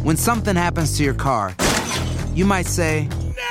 When something happens to your car, you might say,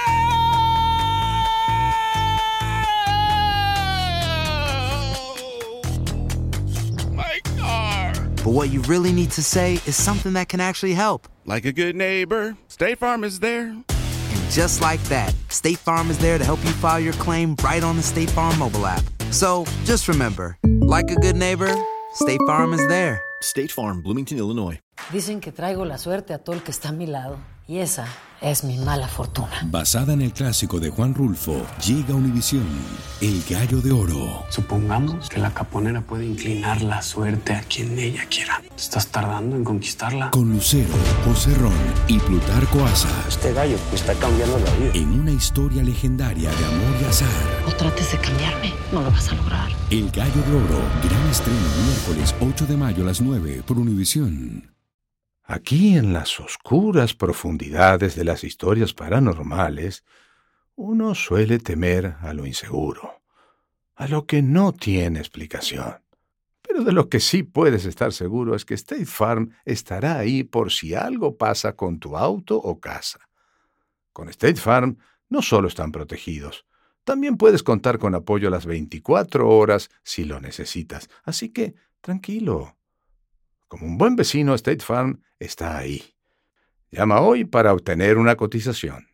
My car! but what you really need to say is something that can actually help. Like a good neighbor, State Farm is there. And just like that, State Farm is there to help you file your claim right on the State Farm mobile app. So just remember, like a good neighbor, State Farm is there. State Farm, Bloomington, Illinois. Dicen que traigo la suerte a todo el que está a mi lado. Y esa es mi mala fortuna. Basada en el clásico de Juan Rulfo, llega a Univisión, El Gallo de Oro. Supongamos que la caponera puede inclinar la suerte a quien ella quiera. ¿Estás tardando en conquistarla? Con Lucero, José Ron y Plutarco Asa. Este gallo te está cambiando la vida. En una historia legendaria de amor y azar. No trates de cambiarme, no lo vas a lograr. El Gallo de Oro, gran estreno miércoles 8 de mayo a las 9 por Univisión. Aquí en las oscuras profundidades de las historias paranormales, uno suele temer a lo inseguro, a lo que no tiene explicación. Pero de lo que sí puedes estar seguro es que State Farm estará ahí por si algo pasa con tu auto o casa. Con State Farm no solo están protegidos, también puedes contar con apoyo a las 24 horas si lo necesitas. Así que, tranquilo. Como un buen vecino, State Farm está ahí. Llama hoy para obtener una cotización.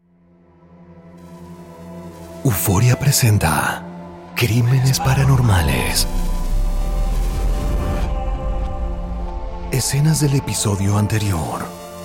Euforia presenta Crímenes Paranormales. Escenas del episodio anterior.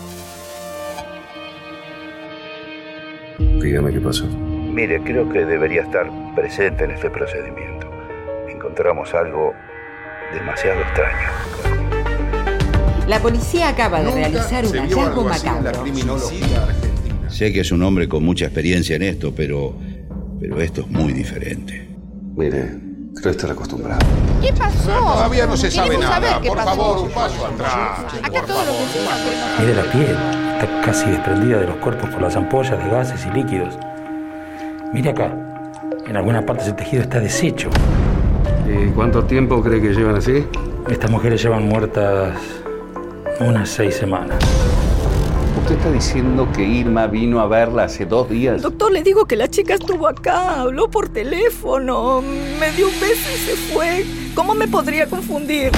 Dígame qué pasó. Mire, creo que debería estar presente en este procedimiento. Encontramos algo demasiado extraño. La policía acaba de realizar un hallazgo macabro. Sé que es un hombre con mucha experiencia en esto, pero esto es muy diferente. Mire, creo estar acostumbrado. ¿Qué pasó? Todavía no se sabe nada. Por pasó. favor, un paso atrás. Acá todo lo que se Mire la piel, está casi desprendida de los cuerpos por las ampollas de gases y líquidos. Mire acá, en algunas partes el tejido está deshecho. ¿Y cuánto tiempo cree que llevan así? Estas mujeres llevan muertas unas 6 semanas. ¿Usted está diciendo que Irma vino a verla hace 2 días? Doctor, le digo que la chica estuvo acá, habló por teléfono, me dio un beso y se fue. ¿Cómo me podría confundir?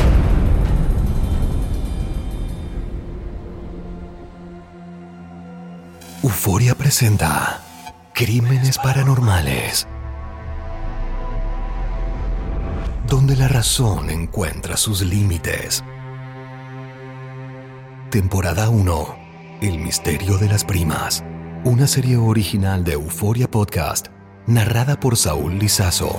Euforia presenta Crímenes Paranormales, donde la razón encuentra sus límites. Temporada 1. El misterio de las primas. Una serie original de Euforia Podcast, narrada por Saúl Lizazo.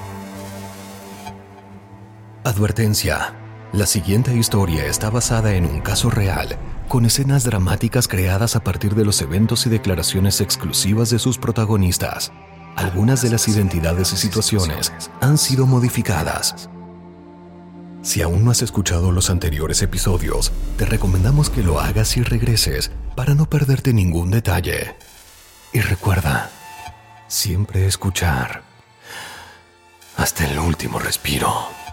Advertencia. La siguiente historia está basada en un caso real, con escenas dramáticas creadas a partir de los eventos y declaraciones exclusivas de sus protagonistas. Algunas de las identidades y situaciones han sido modificadas. Si aún no has escuchado los anteriores episodios, te recomendamos que lo hagas y regreses para no perderte ningún detalle. Y recuerda, siempre escuchar hasta el último respiro.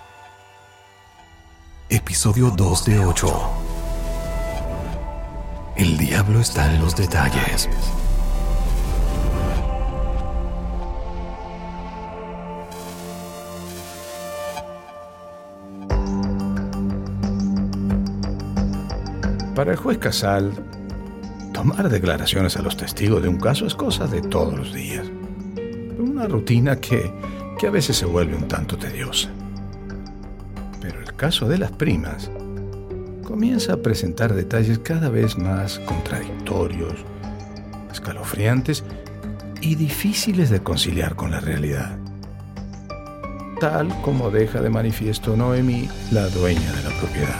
Episodio 2 de 8. El diablo está en los detalles. Para el juez Casal, tomar declaraciones a los testigos de un caso es cosa de todos los días. Una rutina que a veces se vuelve un tanto tediosa. Pero el caso de las primas comienza a presentar detalles cada vez más contradictorios, escalofriantes y difíciles de conciliar con la realidad. Tal como deja de manifiesto Noemí, la dueña de la propiedad.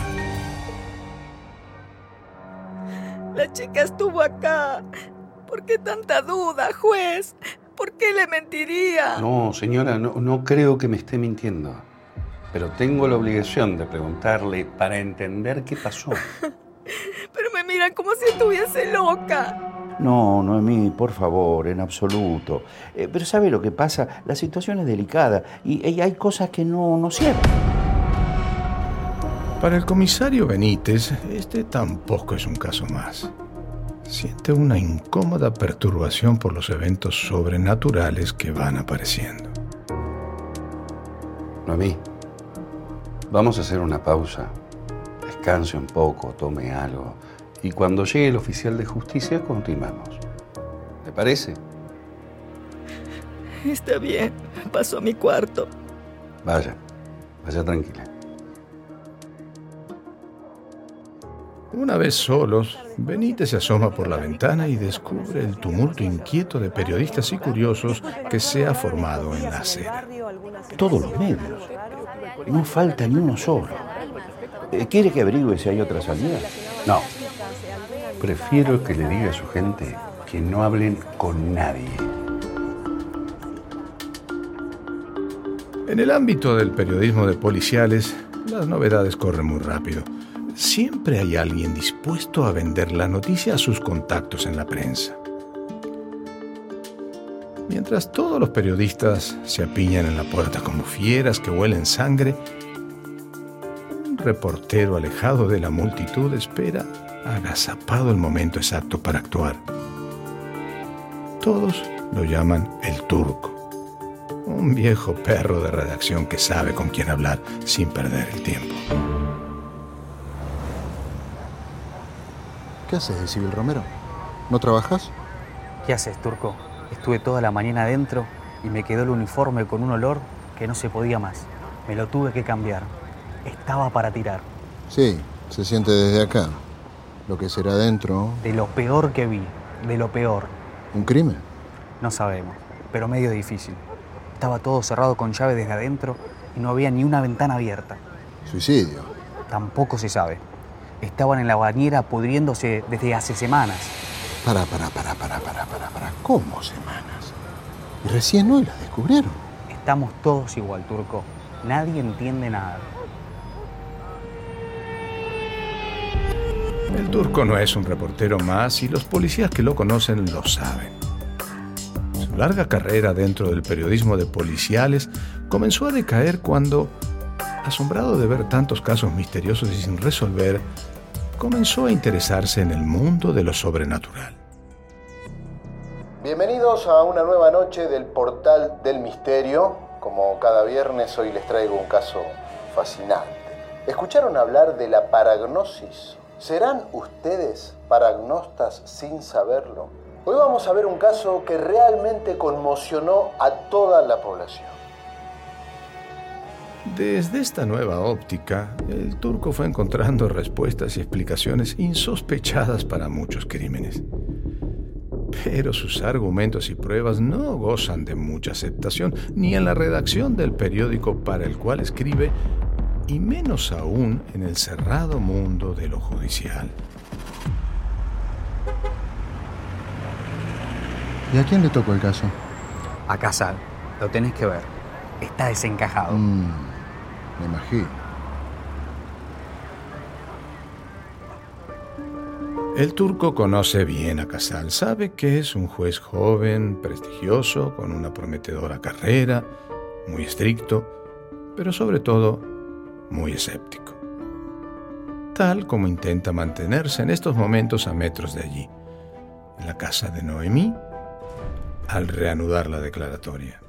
La chica estuvo acá. ¿Por qué tanta duda, juez? ¿Por qué le mentiría? No, señora, no creo que me esté mintiendo. Pero tengo la obligación de preguntarle para entender qué pasó. Pero me miran como si estuviese loca. No, Noemí, por favor, en absoluto. Pero ¿sabe lo que pasa? La situación es delicada y hay cosas que no cierran. Para el comisario Benítez, este tampoco es un caso más. Siente una incómoda perturbación por los eventos sobrenaturales que van apareciendo. Noemí, vamos a hacer una pausa. Descanse un poco, tome algo. Y cuando llegue el oficial de justicia, continuamos. ¿Te parece? Está bien. Paso a mi cuarto. Vaya tranquila. Una vez solos, Benítez se asoma por la ventana y descubre el tumulto inquieto de periodistas y curiosos que se ha formado en la acera. Todos los medios. No falta ni uno solo. ¿Quiere que averigüe si hay otra salida? No. Prefiero que le diga a su gente que no hablen con nadie. En el ámbito del periodismo de policiales, las novedades corren muy rápido. Siempre hay alguien dispuesto a vender la noticia a sus contactos en la prensa. Mientras todos los periodistas se apiñan en la puerta como fieras que huelen sangre, un reportero alejado de la multitud espera agazapado el momento exacto para actuar. Todos lo llaman el Turco, un viejo perro de redacción que sabe con quién hablar sin perder el tiempo. ¿Qué haces, Civil Romero? ¿No trabajas? ¿Qué haces, Turco? Estuve toda la mañana adentro y me quedó el uniforme con un olor que no se podía más. Me lo tuve que cambiar. Estaba para tirar. Sí, se siente desde acá. Lo que será adentro... De lo peor que vi, de lo peor. ¿Un crimen? No sabemos, pero medio difícil. Estaba todo cerrado con llave desde adentro y no había ni una ventana abierta. ¿Suicidio? Tampoco se sabe. Estaban en la bañera pudriéndose desde hace semanas. Para. ¿Cómo semanas? ¿Y recién hoy las descubrieron? Estamos todos igual, Turco. Nadie entiende nada. El Turco no es un reportero más y los policías que lo conocen lo saben. Su larga carrera dentro del periodismo de policiales comenzó a decaer cuando, asombrado de ver tantos casos misteriosos y sin resolver, comenzó a interesarse en el mundo de lo sobrenatural. Bienvenidos a una nueva noche del Portal del Misterio. Como cada viernes, hoy les traigo un caso fascinante. ¿Escucharon hablar de la paragnosis? ¿Serán ustedes paragnostas sin saberlo? Hoy vamos a ver un caso que realmente conmocionó a toda la población. Desde esta nueva óptica, el Turco fue encontrando respuestas y explicaciones insospechadas para muchos crímenes. Pero sus argumentos y pruebas no gozan de mucha aceptación, ni en la redacción del periódico para el cual escribe, y menos aún en el cerrado mundo de lo judicial. ¿Y a quién le tocó el caso? A Casal. Lo tenés que ver. Está desencajado. Me imagino. El Turco conoce bien a Casal. Sabe que es un juez joven, prestigioso, con una prometedora carrera, muy estricto, pero sobre todo muy escéptico. Tal como intenta mantenerse en estos momentos a metros de allí, en la casa de Noemí, al reanudar la declaratoria.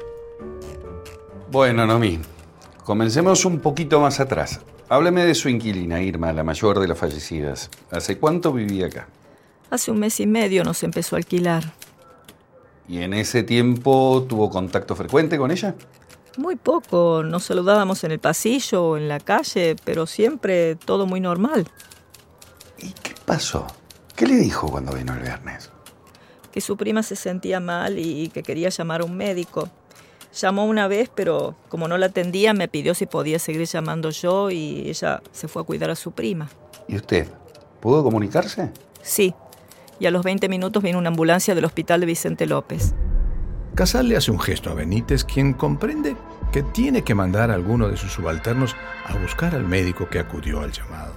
Bueno, Noemí, comencemos un poquito más atrás. Hábleme de su inquilina, Irma, la mayor de las fallecidas. ¿Hace cuánto vivía acá? Hace 1 mes y medio nos empezó a alquilar. ¿Y en ese tiempo tuvo contacto frecuente con ella? Muy poco. Nos saludábamos en el pasillo o en la calle, pero siempre todo muy normal. ¿Y qué pasó? ¿Qué le dijo cuando vino el viernes? Que su prima se sentía mal y que quería llamar a un médico. Llamó una vez, pero como no la atendía, me pidió si podía seguir llamando yo y ella se fue a cuidar a su prima. ¿Y usted? ¿Pudo comunicarse? Sí. Y a los 20 minutos vino una ambulancia del hospital de Vicente López. Casal le hace un gesto a Benítez, quien comprende que tiene que mandar a alguno de sus subalternos a buscar al médico que acudió al llamado.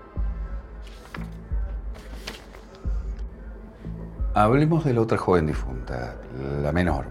Hablemos de la otra joven difunta, la menor.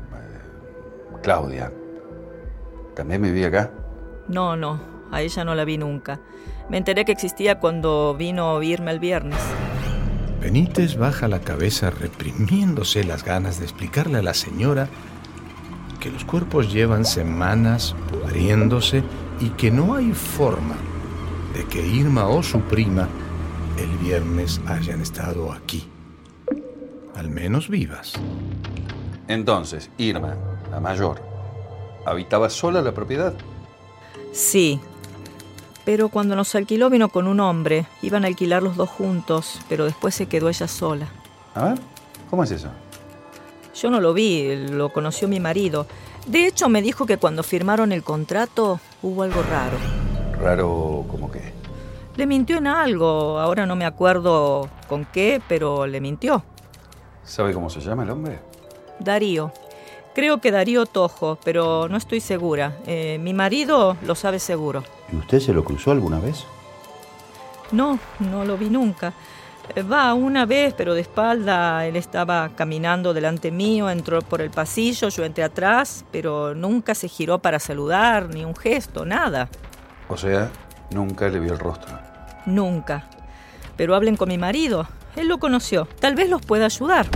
Claudia. ¿También vivía acá? No, a ella no la vi nunca. Me enteré que existía cuando vino Irma el viernes. Benítez baja la cabeza reprimiéndose las ganas de explicarle a la señora que los cuerpos llevan semanas pudriéndose y que no hay forma de que Irma o su prima el viernes hayan estado aquí, al menos vivas. Entonces, Irma, la mayor, ¿habitaba sola la propiedad? Sí, pero cuando nos alquiló vino con un hombre. Iban a alquilar los dos juntos, pero después se quedó ella sola. A ver, ¿cómo es eso? Yo no lo vi, lo conoció mi marido. De hecho, me dijo que cuando firmaron el contrato hubo algo raro. ¿Raro cómo qué? Le mintió en algo, ahora no me acuerdo con qué, pero le mintió. ¿Sabe cómo se llama el hombre? Darío. Creo que Darío Tojo, pero no estoy segura. Mi marido lo sabe seguro. ¿Y usted se lo cruzó alguna vez? No, no lo vi nunca. Va una vez, pero de espalda. Él estaba caminando delante mío, entró por el pasillo, yo entré atrás, pero nunca se giró para saludar, ni un gesto, nada. O sea, nunca le vio el rostro. Nunca. Pero hablen con mi marido. Él lo conoció. Tal vez los pueda ayudar.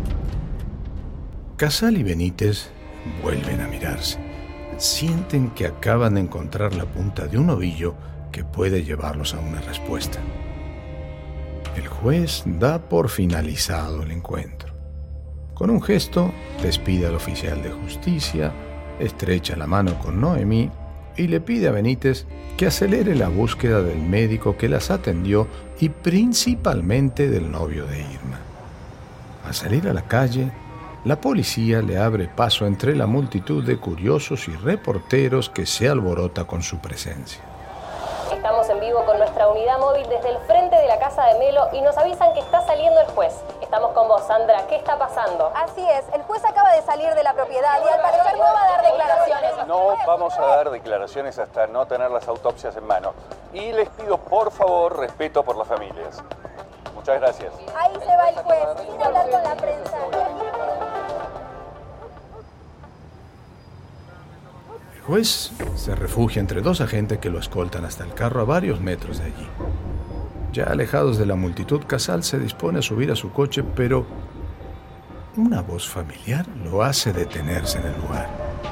Casal y Benítez vuelven a mirarse. Sienten que acaban de encontrar la punta de un ovillo que puede llevarlos a una respuesta. El juez da por finalizado el encuentro. Con un gesto, despide al oficial de justicia, estrecha la mano con Noemí y le pide a Benítez que acelere la búsqueda del médico que las atendió y principalmente del novio de Irma. Al salir a la calle, la policía le abre paso entre la multitud de curiosos y reporteros que se alborota con su presencia. Estamos en vivo con nuestra unidad móvil desde el frente de la casa de Melo y nos avisan que está saliendo el juez. Estamos con vos, Sandra. ¿Qué está pasando? Así es, el juez acaba de salir de la propiedad y al parecer no va a dar declaraciones. No vamos a dar declaraciones hasta no tener las autopsias en mano. Y les pido, por favor, respeto por las familias. Muchas gracias. Ahí se va el juez, sin hablar con la prensa. El juez se refugia entre dos agentes que lo escoltan hasta el carro a varios metros de allí. Ya alejados de la multitud, Casal se dispone a subir a su coche, pero una voz familiar lo hace detenerse en el lugar.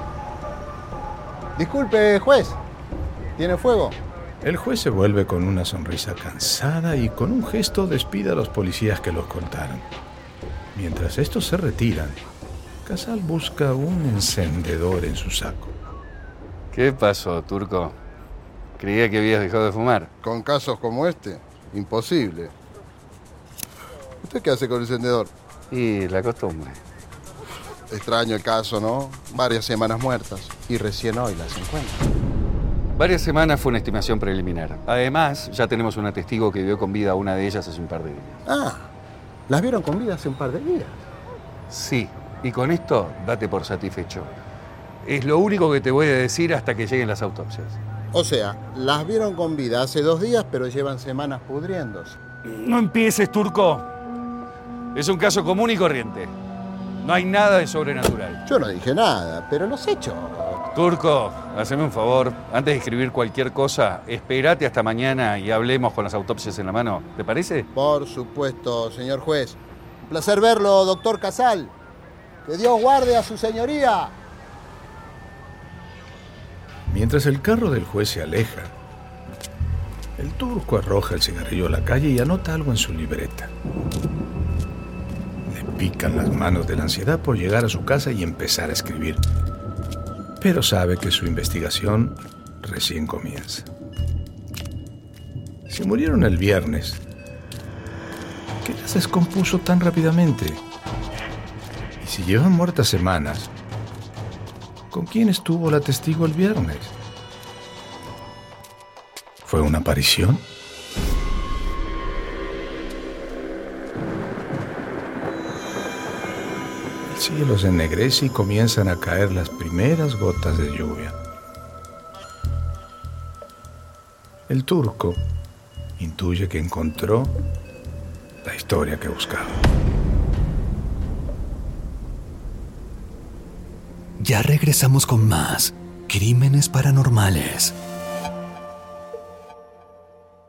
Disculpe, juez. ¿Tiene fuego? El juez se vuelve con una sonrisa cansada y con un gesto despide a los policías que lo escoltaron. Mientras estos se retiran, Casal busca un encendedor en su saco. ¿Qué pasó, Turco? Creía que habías dejado de fumar. Con casos como este, imposible. ¿Usted qué hace con el encendedor? Y la costumbre. Extraño el caso, ¿no? Varias semanas muertas y recién hoy las encuentro. Varias semanas fue una estimación preliminar. Además, ya tenemos una testigo que vio con vida a una de ellas hace un par de días. Ah, ¿las vieron con vida hace un par de días? Sí, y con esto date por satisfecho. Es lo único que te voy a decir hasta que lleguen las autopsias. O sea, las vieron con vida hace 2 días, pero llevan semanas pudriéndose. No empieces, Turco. Es un caso común y corriente. No hay nada de sobrenatural. Yo no dije nada, pero los hechos. Turco, haceme un favor. Antes de escribir cualquier cosa, espérate hasta mañana y hablemos con las autopsias en la mano. ¿Te parece? Por supuesto, señor juez. Un placer verlo, doctor Casal. Que Dios guarde a su señoría. Mientras el carro del juez se aleja, el turco arroja el cigarrillo a la calle y anota algo en su libreta. Le pican las manos de la ansiedad por llegar a su casa y empezar a escribir. Pero sabe que su investigación recién comienza. Si murieron el viernes, ¿qué las descompuso tan rápidamente? Y si llevan muertas semanas, ¿con quién estuvo la testigo el viernes? ¿Fue una aparición? El cielo se ennegrece y comienzan a caer las primeras gotas de lluvia. El turco intuye que encontró la historia que buscaba. Ya regresamos con más Crímenes Paranormales.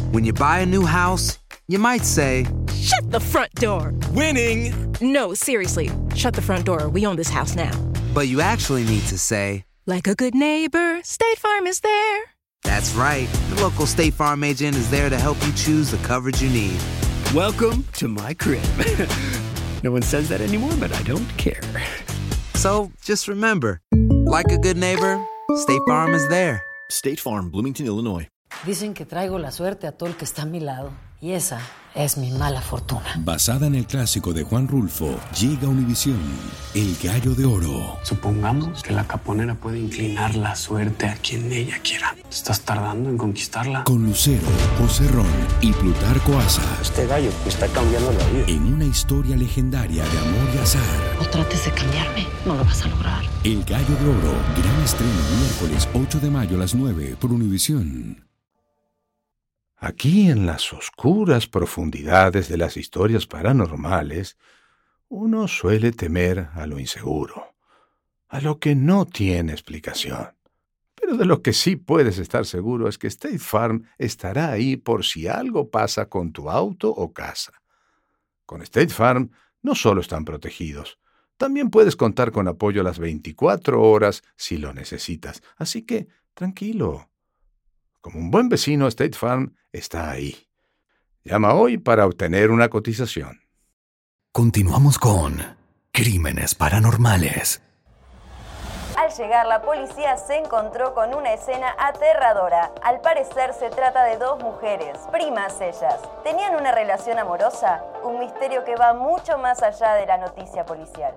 When you buy a new house, you might say, "Shut the front door." Winning! No, seriously. Shut the front door. We own this house now. but you actually need to say, "Like a good neighbor, State Farm is there." That's right. The local State Farm agent is there to help you choose the coverage you need. Welcome to my crib. No one says that anymore, but I don't care. So just remember, like a good neighbor, State Farm is there. State Farm, Bloomington, Illinois. Dicen que traigo la suerte a todo el que está a mi lado. Y esa es mi mala fortuna. Basada en el clásico de Juan Rulfo, llega a Univisión, El Gallo de Oro. Supongamos que la caponera puede inclinar la suerte a quien ella quiera. ¿Estás tardando en conquistarla? Con Lucero, José Ron y Plutarco Asa. Este gallo te está cambiando la vida. En una historia legendaria de amor y azar. No trates de cambiarme, no lo vas a lograr. El Gallo de Oro, gran estreno miércoles 8 de mayo a las 9 por Univisión. Aquí en las oscuras profundidades de las historias paranormales, uno suele temer a lo inseguro, a lo que no tiene explicación. Pero de lo que sí puedes estar seguro es que State Farm estará ahí por si algo pasa con tu auto o casa. Con State Farm no solo están protegidos, también puedes contar con apoyo a las 24 horas si lo necesitas. Así que, tranquilo. Como un buen vecino, State Farm está ahí. Llama hoy para obtener una cotización. Continuamos con Crímenes Paranormales. Al llegar, la policía se encontró con una escena aterradora. Al parecer se trata de dos mujeres, primas ellas. ¿Tenían una relación amorosa? Un misterio que va mucho más allá de la noticia policial.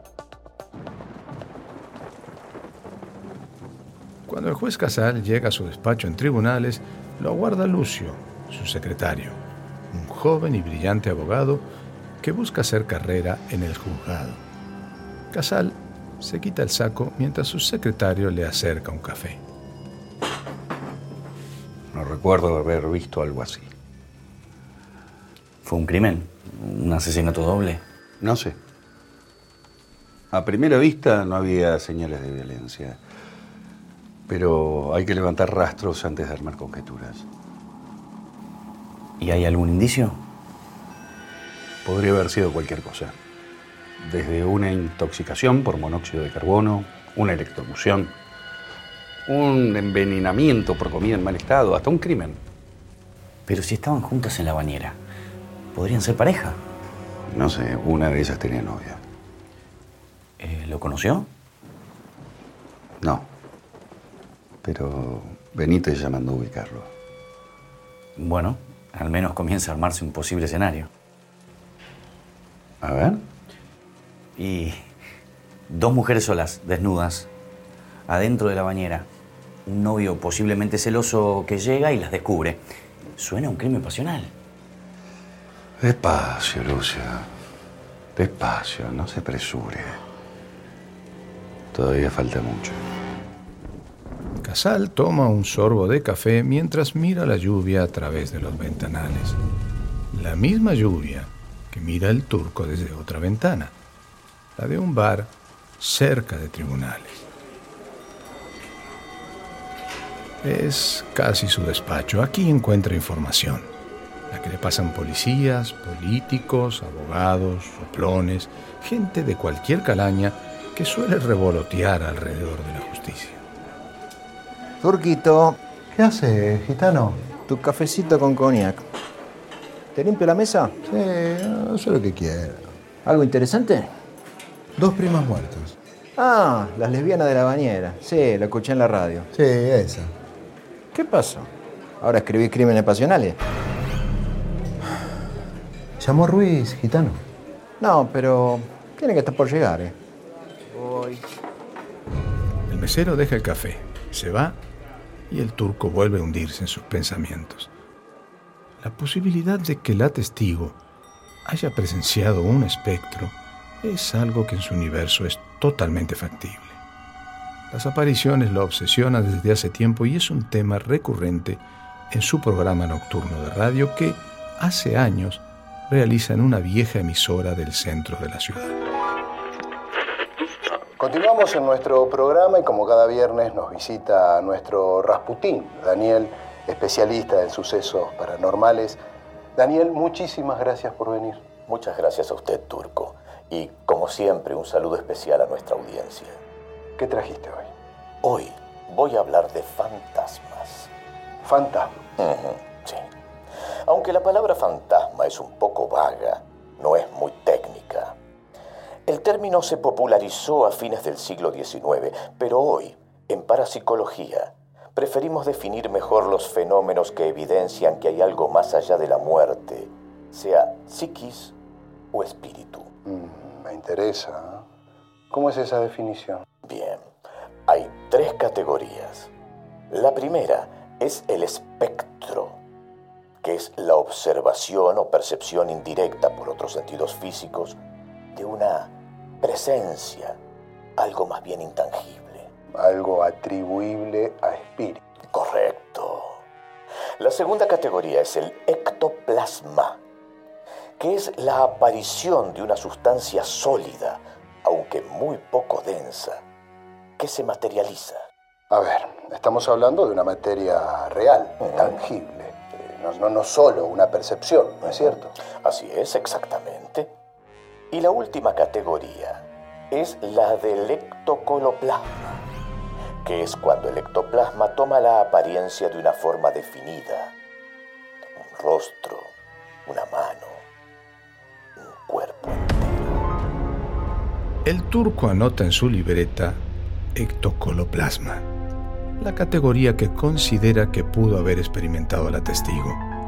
Cuando el juez Casal llega a su despacho en tribunales, lo aguarda Lucio, su secretario, un joven y brillante abogado que busca hacer carrera en el juzgado. Casal se quita el saco mientras su secretario le acerca un café. No recuerdo haber visto algo así. ¿Fue un crimen? ¿Un asesinato doble? No sé. A primera vista no había señales de violencia. Pero hay que levantar rastros antes de armar conjeturas. ¿Y hay algún indicio? Podría haber sido cualquier cosa. Desde una intoxicación por monóxido de carbono, una electrocución, un envenenamiento por comida en mal estado, hasta un crimen. Pero si estaban juntas en la bañera, ¿podrían ser pareja? No sé, una de ellas tenía novia. ¿Lo conoció? No. Pero Benítez ya mandó a ubicarlo. Bueno, al menos comienza a armarse un posible escenario. A ver. Y dos mujeres solas, desnudas, adentro de la bañera. Un novio posiblemente celoso que llega y las descubre. Suena a un crimen pasional. Despacio, Lucia. Despacio, no se apresure. Todavía falta mucho. Casal toma un sorbo de café mientras mira la lluvia a través de los ventanales. La misma lluvia que mira el turco desde otra ventana, la de un bar cerca de tribunales. Es casi su despacho. Aquí encuentra información, la que le pasan policías, políticos, abogados, soplones, gente de cualquier calaña que suele revolotear alrededor de la justicia. Turquito, ¿qué haces, gitano? Tu cafecito con cognac. ¿Te limpio la mesa? Sí, eso es lo que quiero. ¿Algo interesante? 2 primas muertas. Ah, las lesbianas de la bañera. Sí, la escuché en la radio. Sí, esa. ¿Qué pasó? ¿Ahora escribís crímenes pasionales? Llamó Ruiz, gitano. No, pero tiene que estar por llegar, Voy. El mesero deja el café, se va y el turco vuelve a hundirse en sus pensamientos. La posibilidad de que la testigo haya presenciado un espectro es algo que en su universo es totalmente factible. Las apariciones lo obsesionan desde hace tiempo y es un tema recurrente en su programa nocturno de radio que hace años realiza en una vieja emisora del centro de la ciudad. Continuamos en nuestro programa y como cada viernes nos visita nuestro Rasputín, Daniel, especialista en sucesos paranormales. Daniel, muchísimas gracias por venir. Muchas gracias a usted, Turco. Y, como siempre, un saludo especial a nuestra audiencia. ¿Qué trajiste hoy? Hoy voy a hablar de fantasmas. ¿Fantasma? Sí. Aunque la palabra fantasma es un poco vaga, no es muy técnica. El término se popularizó a fines del siglo XIX, pero hoy, en parapsicología, preferimos definir mejor los fenómenos que evidencian que hay algo más allá de la muerte, sea psiquis o espíritu. Me interesa. ¿Cómo es esa definición? Bien, hay 3 categorías. La primera es el espectro, que es la observación o percepción indirecta por otros sentidos físicos de una presencia, algo más bien intangible. Algo atribuible a espíritu. Correcto. La segunda categoría es el ectoplasma, que es la aparición de una sustancia sólida, aunque muy poco densa, que se materializa. A ver, estamos hablando de una materia real, tangible. No solo una percepción, ¿no es cierto? Así es, exactamente. Y la última categoría es la del ectocoloplasma, que es cuando el ectoplasma toma la apariencia de una forma definida. Un rostro, una mano, un cuerpo entero. El Turco anota en su libreta ectocoloplasma, la categoría que considera que pudo haber experimentado la testigo.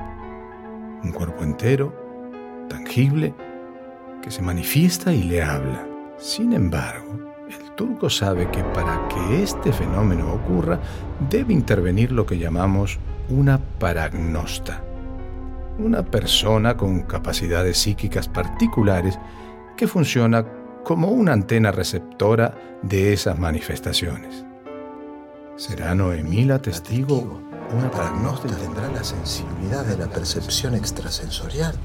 Un cuerpo entero, tangible, que se manifiesta y le habla. Sin embargo, el Turco sabe que para que este fenómeno ocurra, debe intervenir lo que llamamos una paragnosta, una persona con capacidades psíquicas particulares que funciona como una antena receptora de esas manifestaciones. ¿Será Noemí la testigo? Una paragnosta tendrá la sensibilidad de la percepción extrasensorial.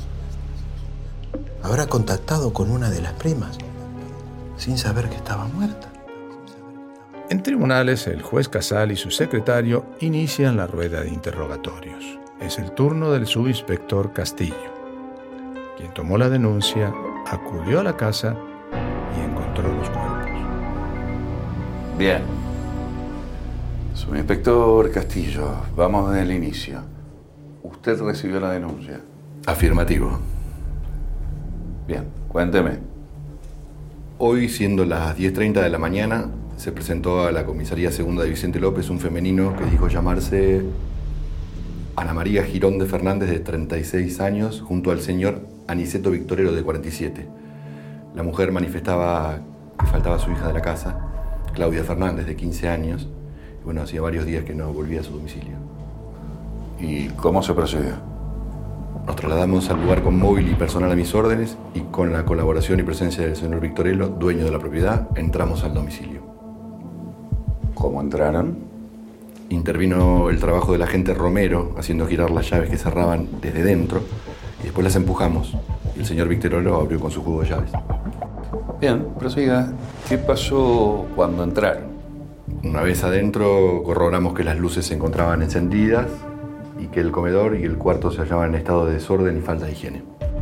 Habrá contactado con una de las primas sin saber que estaba muerta. En tribunales, el juez Casal y su secretario inician la rueda de interrogatorios. Es el turno del subinspector Castillo, quien tomó la denuncia, acudió a la casa y encontró los cuerpos. Bien. Subinspector Castillo, vamos desde el inicio. ¿Usted recibió la denuncia? Afirmativo. Bien, cuénteme. Hoy, siendo las 10:30 de la mañana, se presentó a la comisaría segunda de Vicente López un femenino que dijo llamarse Ana María Girón de Fernández, de 36 años, junto al señor Aniceto Victorero, de 47. La mujer manifestaba que faltaba su hija de la casa, Claudia Fernández, de 15 años. Y bueno, hacía varios días que no volvía a su domicilio. ¿Y cómo se procedió? Nos trasladamos al lugar con móvil y personal a mis órdenes y con la colaboración y presencia del señor Victorello, dueño de la propiedad, entramos al domicilio. ¿Cómo entraron? Intervino el trabajo del agente Romero, haciendo girar las llaves que cerraban desde dentro, y después las empujamos. Y el señor Victorello abrió con su juego de llaves. Bien, prosiga. ¿Qué pasó cuando entraron? Una vez adentro, corroboramos que las luces se encontraban encendidas y que el comedor y el cuarto se hallaban en estado de desorden y falta de higiene.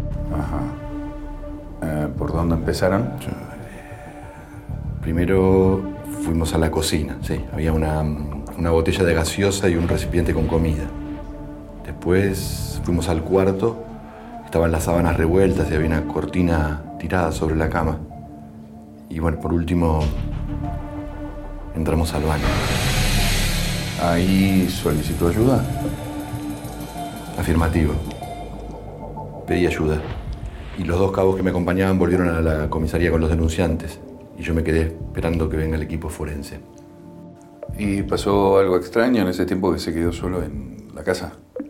Ajá. ¿Por dónde empezaron? Primero fuimos a la cocina, sí. Había una botella de gaseosa y un recipiente con comida. Después fuimos al cuarto. Estaban las sábanas revueltas y había una cortina tirada sobre la cama. Y bueno, por último, entramos al baño. ¿Ahí solicitó ayuda? Afirmativo. Pedí ayuda. Y los 2 cabos que me acompañaban volvieron a la comisaría con los denunciantes. Y yo me quedé esperando que venga el equipo forense. ¿Y pasó algo extraño en ese tiempo que se quedó solo en la casa?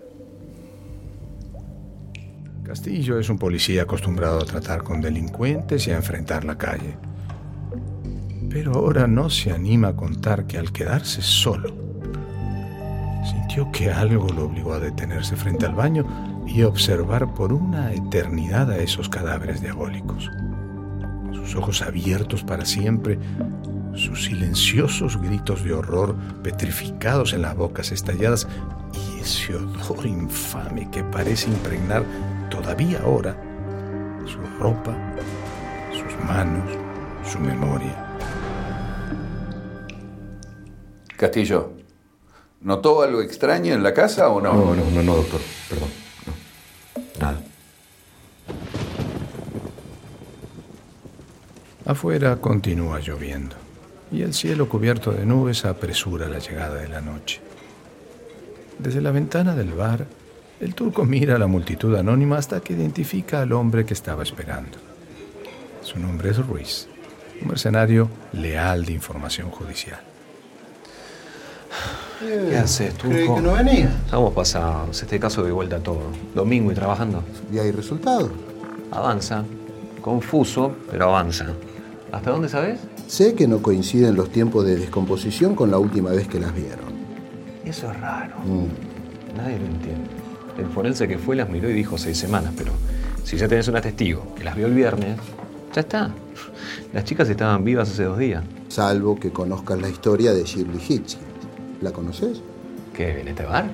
Castillo es un policía acostumbrado a tratar con delincuentes y a enfrentar la calle. Pero ahora no se anima a contar que al quedarse solo, sintió que algo lo obligó a detenerse frente al baño y observar por una eternidad a esos cadáveres diabólicos. Con sus ojos abiertos para siempre, sus silenciosos gritos de horror petrificados en las bocas estalladas ese odor infame que parece impregnar todavía ahora su ropa, sus manos, su memoria. Castillo, ¿notó algo extraño en la casa o no? No, doctor. Perdón. No. Nada. Afuera continúa lloviendo y el cielo cubierto de nubes apresura la llegada de la noche. Desde la ventana del bar, el turco mira a la multitud anónima hasta que identifica al hombre que estaba esperando. Su nombre es Ruiz, un mercenario leal de información judicial. ¿Qué haces, turco? ¿Creí que no venía? Estamos pasados. Este caso de vuelta a todo. Domingo y trabajando. ¿Y hay resultados? Avanza. Confuso, pero avanza. ¿Hasta dónde sabes? Sé que no coinciden los tiempos de descomposición con la última vez que las vieron. Eso es raro. Nadie lo entiende. El forense que fue las miró y dijo 6 semanas, pero si ya tenés una testigo que las vio el viernes, ya está. Las chicas estaban vivas hace 2 días. Salvo que conozcas la historia de Shirley Hitchens. ¿La conoces? ¿Qué? ¿En este bar?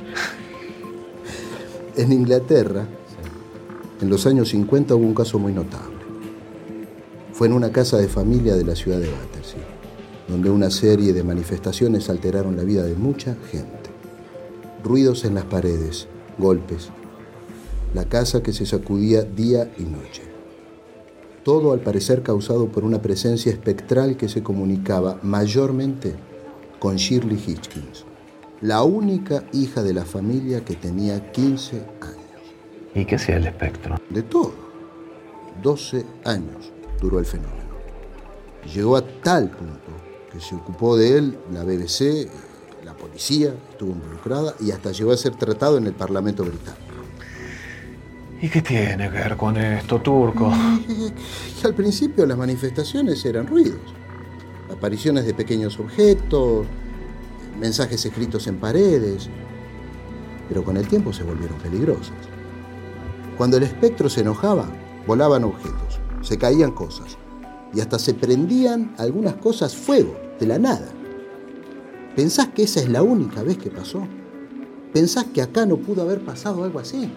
En Inglaterra, en los años 50 hubo un caso muy notable. Fue en una casa de familia de la ciudad de Battersea, donde una serie de manifestaciones alteraron la vida de mucha gente. Ruidos en las paredes, golpes, la casa que se sacudía día y noche. Todo al parecer causado por una presencia espectral que se comunicaba mayormente con Shirley Hitchens, la única hija de la familia que tenía 15 años. ¿Y qué hacía el espectro? De todo. 12 años duró el fenómeno. Llegó a tal punto que se ocupó de él la BBC, la policía estuvo involucrada y hasta llegó a ser tratado en el Parlamento británico. ¿Y qué tiene que ver con esto, turco? Y al principio las manifestaciones eran ruidos. Apariciones de pequeños objetos, mensajes escritos en paredes, pero con el tiempo se volvieron peligrosas. Cuando el espectro se enojaba, volaban objetos, se caían cosas y hasta se prendían algunas cosas fuego, de la nada. ¿Pensás que esa es la única vez que pasó? ¿Pensás que acá no pudo haber pasado algo así?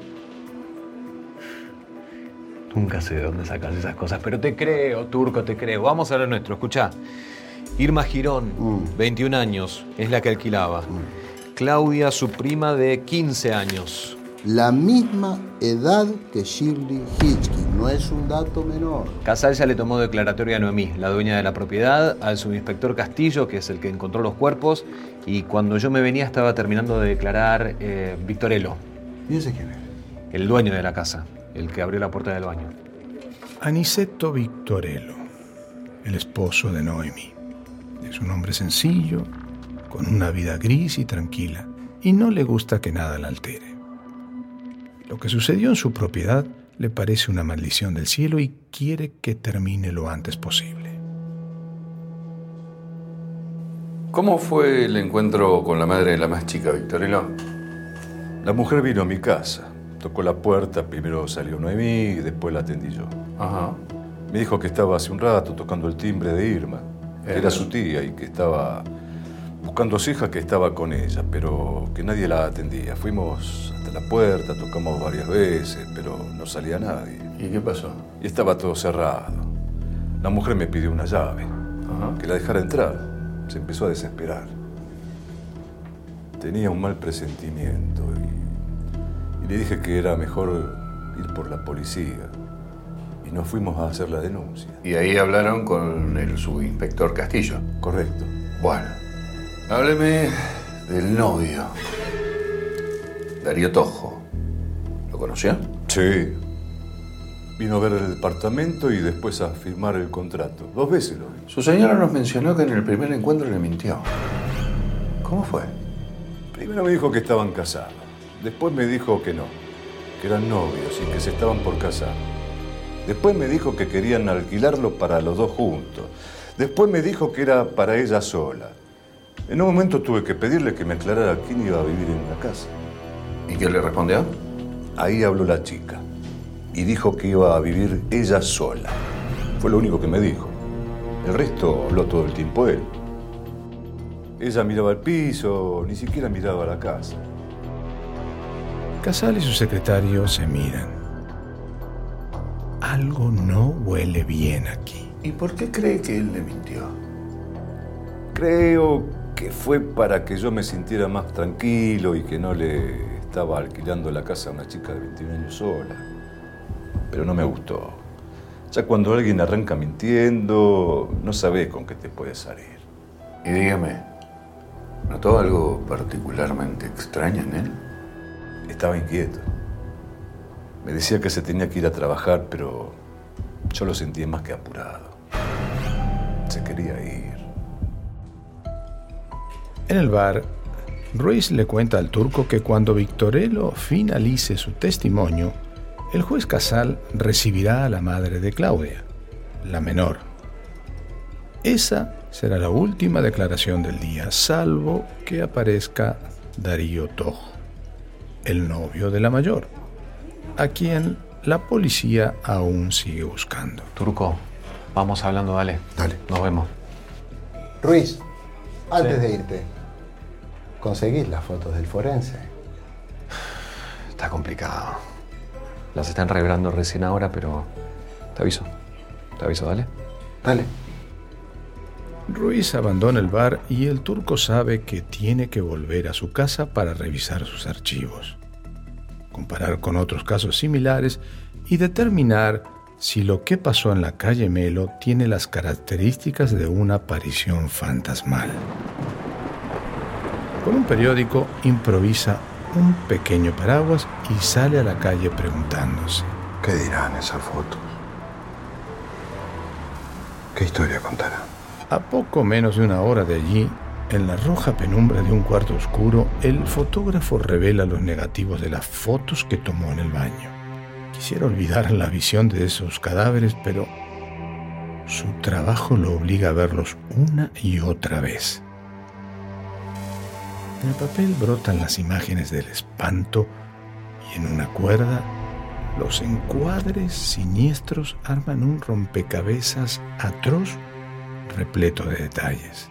Nunca sé de dónde sacas esas cosas, pero te creo, turco, te creo. Vamos a lo nuestro, escuchá. Irma Girón, 21 años, es la que alquilaba. Claudia, su prima de 15 años. La misma edad que Shirley Hitchens, no es un dato menor. Casal ya le tomó declaratoria a Noemí, la dueña de la propiedad, al subinspector Castillo, que es el que encontró los cuerpos, y cuando yo me venía estaba terminando de declarar Victorello. ¿Y ese quién es? El dueño de la casa, el que abrió la puerta del baño. Aniceto Victorello, el esposo de Noemí. Es un hombre sencillo, con una vida gris y tranquila, y no le gusta que nada la altere. Lo que sucedió en su propiedad le parece una maldición del cielo y quiere que termine lo antes posible. ¿Cómo fue el encuentro con la madre de la más chica, Victorello? La mujer vino a mi casa, tocó la puerta, primero salió Noemí y después la atendí yo. Ajá. Me dijo que estaba hace un rato tocando el timbre de Irma, que era su tía y que estaba buscando a su hija que estaba con ella, pero que nadie la atendía. Fuimos hasta la puerta, tocamos varias veces, pero no salía nadie. ¿Y qué pasó? Y estaba todo cerrado. La mujer me pidió una llave, que la dejara entrar. Se empezó a desesperar. Tenía un mal presentimiento y le dije que era mejor ir por la policía. Y nos fuimos a hacer la denuncia. Y ahí hablaron con el subinspector Castillo. Correcto. Bueno, hábleme del novio. Darío Tojo. ¿Lo conoció? Sí. Vino a ver el departamento y después a firmar el contrato. 2 veces lo vi. Su señora nos mencionó que en el primer encuentro le mintió. ¿Cómo fue? Primero me dijo que estaban casados. Después me dijo que no, que eran novios y que se estaban por casar. Después me dijo que querían alquilarlo para los dos juntos. Después me dijo que era para ella sola. En un momento tuve que pedirle que me aclarara quién iba a vivir en la casa. ¿Y qué le respondió? Ahí habló la chica y dijo que iba a vivir ella sola. Fue lo único que me dijo. El resto habló todo el tiempo él. Ella miraba al piso, ni siquiera miraba a la casa. Casal y su secretario se miran. Algo no huele bien aquí. ¿Y por qué cree que él le mintió? Creo que fue para que yo me sintiera más tranquilo y que no le estaba alquilando la casa a una chica de 21 años sola. Pero no me gustó. Ya cuando alguien arranca mintiendo, no sabés con qué te puede salir. Y dígame, ¿notó algo particularmente extraño en él? Estaba inquieto. Me decía que se tenía que ir a trabajar, pero yo lo sentí más que apurado. Se quería ir. En el bar, Ruiz le cuenta al turco que cuando Victorello finalice su testimonio, el juez Casal recibirá a la madre de Claudia, la menor. Esa será la última declaración del día, salvo que aparezca Darío Tojo, el novio de la mayor, a quien la policía aún sigue buscando. Turco, vamos hablando, dale. Dale. Nos vemos. Ruiz, antes de irte, ¿conseguís las fotos del forense? Está complicado. Las están revelando recién ahora, pero te aviso. Te aviso, dale. Dale. Ruiz abandona el bar y el turco sabe que tiene que volver a su casa para revisar sus archivos, comparar con otros casos similares y determinar si lo que pasó en la calle Melo tiene las características de una aparición fantasmal. Con un periódico improvisa un pequeño paraguas y sale a la calle preguntándose: ¿qué dirán esas fotos? ¿Qué historia contarán? A poco menos de una hora de allí, en la roja penumbra de un cuarto oscuro, el fotógrafo revela los negativos de las fotos que tomó en el baño. Quisiera olvidar la visión de esos cadáveres, pero su trabajo lo obliga a verlos una y otra vez. En el papel brotan las imágenes del espanto y en una cuerda los encuadres siniestros arman un rompecabezas atroz repleto de detalles.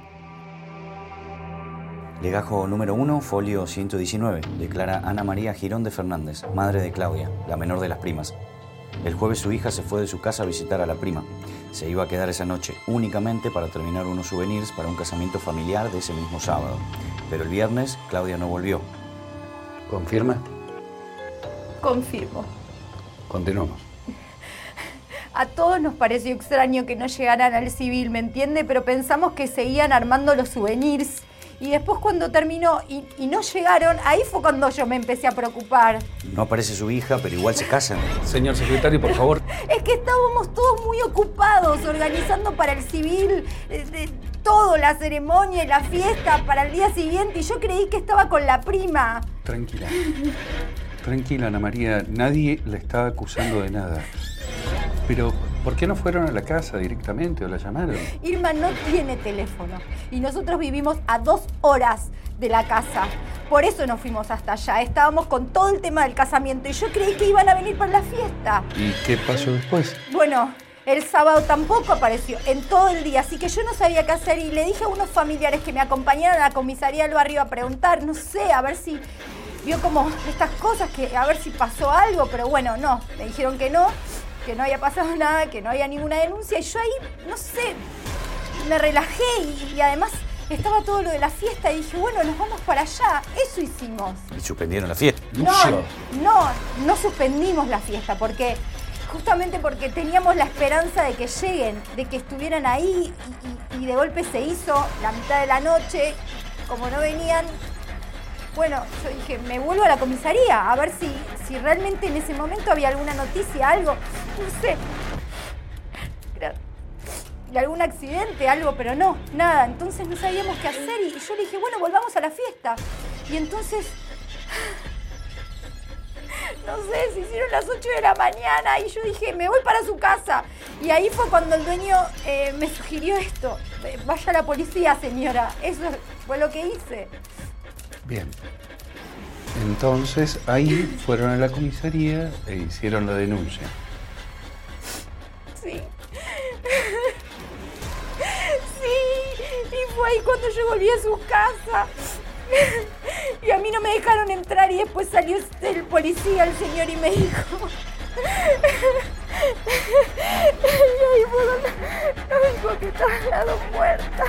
Legajo número 1, folio 119. Declara Ana María Girón de Fernández, madre de Claudia, la menor de las primas. El jueves su hija se fue de su casa a visitar a la prima. Se iba a quedar esa noche únicamente para terminar unos souvenirs para un casamiento familiar de ese mismo sábado. Pero el viernes Claudia no volvió. ¿Confirma? Confirmo. Continuamos. A todos nos pareció extraño que no llegaran al civil, ¿me entiende? Pero pensamos que seguían armando los souvenirs. Y después cuando terminó y no llegaron, ahí fue cuando yo me empecé a preocupar. No aparece su hija, pero igual se casan. Señor secretario, por favor. Es que estábamos todos muy ocupados organizando para el civil todo, la ceremonia y la fiesta para el día siguiente. Y yo creí que estaba con la prima. Tranquila. Tranquila, Ana María. Nadie la está acusando de nada. Pero, ¿por qué no fueron a la casa directamente o la llamaron? Irma no tiene teléfono y nosotros vivimos a 2 horas de la casa. Por eso nos fuimos hasta allá. Estábamos con todo el tema del casamiento y yo creí que iban a venir para la fiesta. ¿Y qué pasó después? Bueno, el sábado tampoco apareció en todo el día, así que yo no sabía qué hacer y le dije a unos familiares que me acompañaran a la comisaría del barrio a preguntar, no sé, a ver si vio como estas cosas, que a ver si pasó algo, pero bueno, no, me dijeron que no había pasado nada, que no había ninguna denuncia. Y yo ahí, no sé, me relajé y además estaba todo lo de la fiesta y dije, bueno, nos vamos para allá. Eso hicimos. ¿Y suspendieron la fiesta? No suspendimos la fiesta justamente porque teníamos la esperanza de que lleguen, de que estuvieran ahí y de golpe se hizo la mitad de la noche. Como no venían, bueno, yo dije, me vuelvo a la comisaría a ver si realmente en ese momento había alguna noticia, algo, no sé, de algún accidente, algo, pero no, nada. Entonces no sabíamos qué hacer y yo le dije, bueno, volvamos a la fiesta. Y entonces, no sé, se hicieron las 8 de la mañana y yo dije, me voy para su casa. Y ahí fue cuando el dueño me sugirió esto, vaya a la policía, señora. Eso fue lo que hice. Bien. Entonces, ahí fueron a la comisaría e hicieron la denuncia. Sí. Sí, y fue ahí cuando yo volví a su casa. Y a mí no me dejaron entrar y después salió el policía, el señor, y me dijo... Y ahí fue cuando nos dijo que estaban las dos muertas.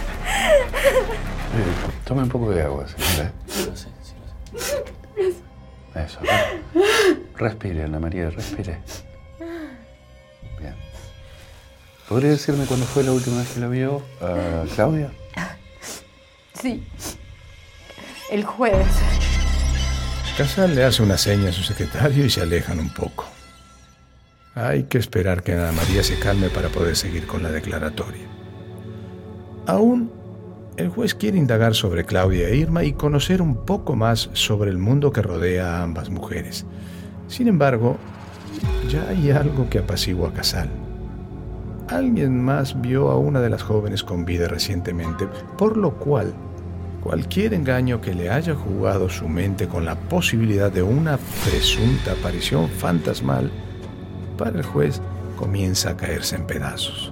Tome un poco de agua, señora. Sí lo sé, sí lo sé. Eso. Respire, Ana María, respire. Bien. ¿Podría decirme cuándo fue la última vez que la vio a Claudia? Sí. El jueves. Casal le hace una seña a su secretario y se alejan un poco. Hay que esperar que Ana María se calme para poder seguir con la declaratoria. Aún, el juez quiere indagar sobre Claudia e Irma y conocer un poco más sobre el mundo que rodea a ambas mujeres. Sin embargo, ya hay algo que apacigua a Casal. Alguien más vio a una de las jóvenes con vida recientemente, por lo cual cualquier engaño que le haya jugado su mente con la posibilidad de una presunta aparición fantasmal, para el juez comienza a caerse en pedazos.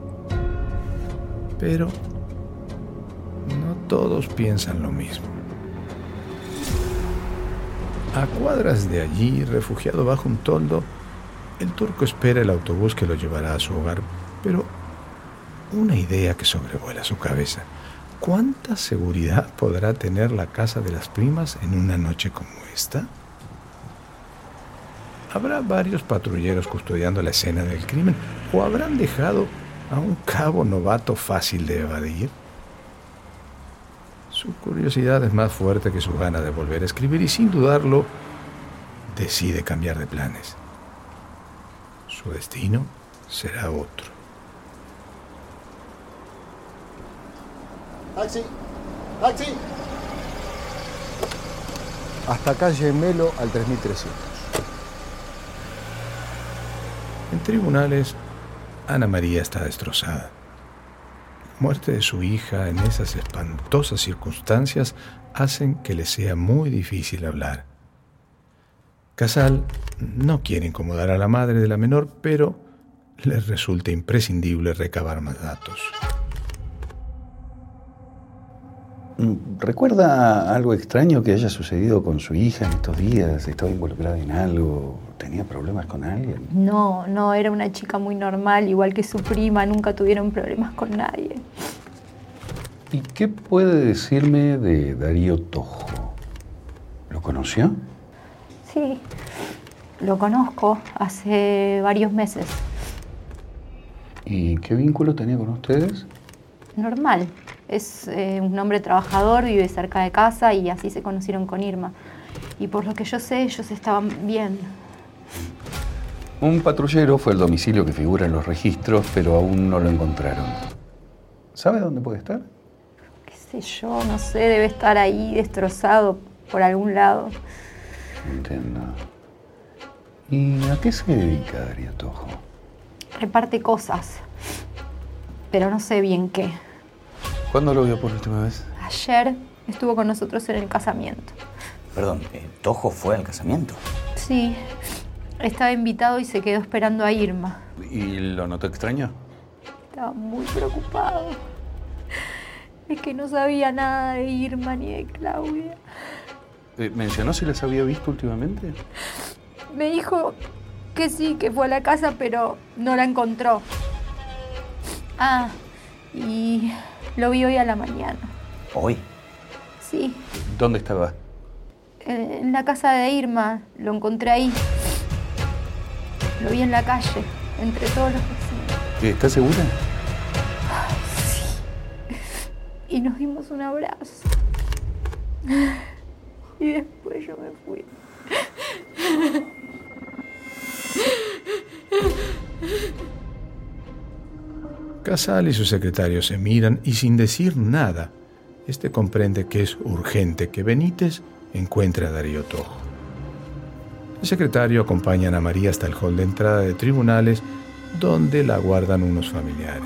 Pero no todos piensan lo mismo. A cuadras de allí, refugiado bajo un toldo, el turco espera el autobús que lo llevará a su hogar, pero una idea que sobrevuela su cabeza. ¿Cuánta seguridad podrá tener la casa de las primas en una noche como esta? ¿Habrá varios patrulleros custodiando la escena del crimen o habrán dejado a un cabo novato fácil de evadir? Su curiosidad es más fuerte que su gana de volver a escribir y sin dudarlo decide cambiar de planes. Su destino será otro. ¡Taxi! ¡Taxi! Hasta calle Melo al 3300. En tribunales, Ana María está destrozada. La muerte de su hija en esas espantosas circunstancias hacen que le sea muy difícil hablar. Casal no quiere incomodar a la madre de la menor, pero les resulta imprescindible recabar más datos. ¿Recuerda algo extraño que haya sucedido con su hija en estos días? ¿Estaba involucrada en algo? ¿Tenía problemas con alguien? No, era una chica muy normal, igual que su prima, nunca tuvieron problemas con nadie. ¿Y qué puede decirme de Darío Tojo? ¿Lo conoció? Sí, lo conozco hace varios meses. ¿Y qué vínculo tenía con ustedes? Normal. Es un hombre trabajador, vive cerca de casa y así se conocieron con Irma. Y por lo que yo sé, ellos estaban bien. Un patrullero fue al domicilio que figura en los registros, pero aún no lo encontraron. ¿Sabe dónde puede estar? Qué sé yo, no sé, debe estar ahí destrozado por algún lado. Entiendo. ¿Y a qué se dedica Darío Tojo? Reparte cosas, pero no sé bien qué. ¿Cuándo lo vio por última vez? Ayer estuvo con nosotros en el casamiento. Perdón, ¿Tojo fue al casamiento? Sí, estaba invitado y se quedó esperando a Irma. ¿Y lo notó extraño? Estaba muy preocupado. Es que no sabía nada de Irma ni de Claudia. ¿Mencionó si las había visto últimamente? Me dijo que sí, que fue a la casa, pero no la encontró. Ah, y lo vi hoy a la mañana. ¿Hoy? Sí. ¿Dónde estaba? En la casa de Irma. Lo encontré ahí. Lo vi en la calle, entre todos los vecinos. ¿Estás segura? Ay, sí. Y nos dimos un abrazo. Y después yo me fui. Casal y su secretario se miran y sin decir nada, este comprende que es urgente que Benítez encuentre a Darío Tojo. El secretario acompaña a Ana María hasta el hall de entrada de tribunales, donde la aguardan unos familiares.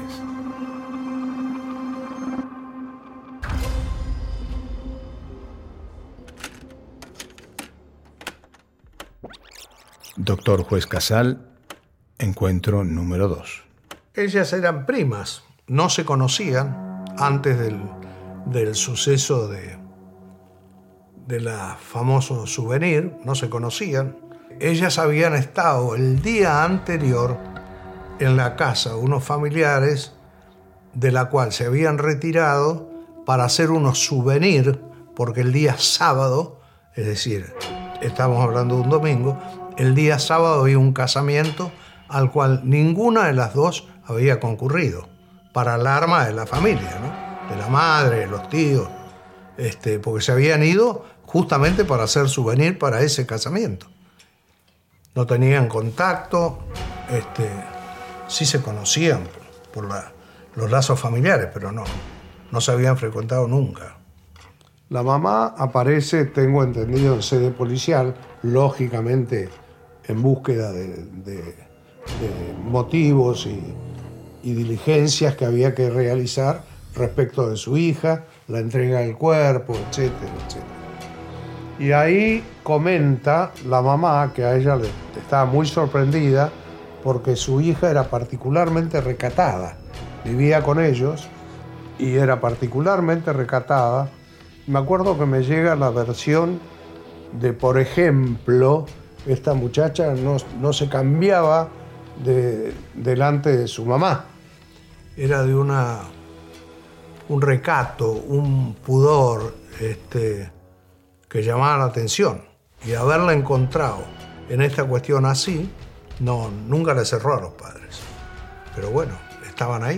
Doctor Juez Casal, encuentro número 2. Ellas eran primas, no se conocían antes del suceso famoso souvenir, no se conocían. Ellas habían estado el día anterior en la casa de unos familiares de la cual se habían retirado para hacer unos souvenirs, porque el día sábado, es decir, estamos hablando de un domingo, el día sábado había un casamiento al cual ninguna de las dos había concurrido, para alarma de la familia, ¿no? De la madre, de los tíos, porque se habían ido justamente para hacer souvenir para ese casamiento. No tenían contacto, sí se conocían por los lazos familiares, pero no se habían frecuentado nunca. La mamá aparece, tengo entendido, en sede policial, lógicamente en búsqueda de motivos y diligencias que había que realizar respecto de su hija, la entrega del cuerpo, etcétera, etcétera. Y ahí comenta la mamá que a ella estaba muy sorprendida porque su hija era particularmente recatada. Vivía con ellos y era particularmente recatada. Me acuerdo que me llega la versión de, por ejemplo, esta muchacha no se cambiaba delante de su mamá. Era de un recato, un pudor que llamaba la atención. Y haberla encontrado en esta cuestión así, nunca le cerró a los padres. Pero bueno, estaban ahí.